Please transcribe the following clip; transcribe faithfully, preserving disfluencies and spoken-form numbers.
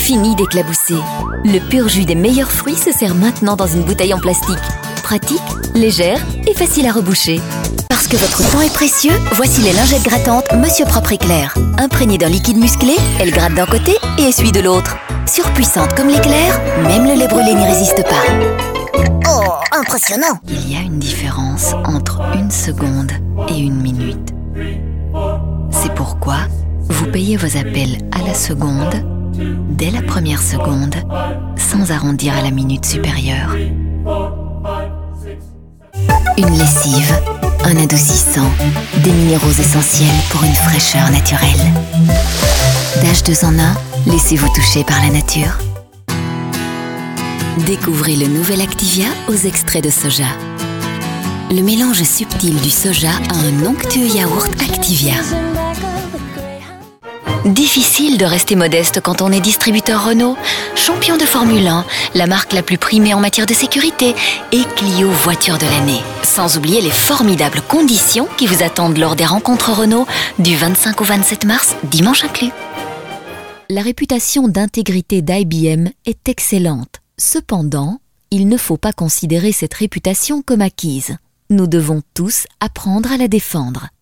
Fini d'éclabousser. Le pur jus des meilleurs fruits se sert maintenant dans une bouteille en plastique. Pratique, légère et facile à reboucher. Parce que votre temps est précieux, voici les lingettes grattantes Monsieur Propre Éclair. Imprégnées d'un liquide musclé, elles grattent d'un côté et essuient de l'autre. Surpuissantes comme l'éclair, même le lait brûlé n'y résiste pas. Oh, impressionnant! Il y a une différence entre une seconde et une minute. C'est pourquoi vous payez vos appels à la seconde, dès la première seconde, sans arrondir à la minute supérieure. Une lessive, un adoucissant, des minéraux essentiels pour une fraîcheur naturelle. D'H deux en un, laissez-vous toucher par la nature. Découvrez le nouvel Activia aux extraits de soja. Le mélange subtil du soja a un onctueux yaourt Activia. Difficile de rester modeste quand on est distributeur Renault, champion de Formule un, la marque la plus primée en matière de sécurité, et Clio voiture de l'année. Sans oublier les formidables conditions qui vous attendent lors des rencontres Renault du vingt-cinq au vingt-sept mars, dimanche inclus. La réputation d'intégrité d'I B M est excellente. Cependant, il ne faut pas considérer cette réputation comme acquise. Nous devons tous apprendre à la défendre.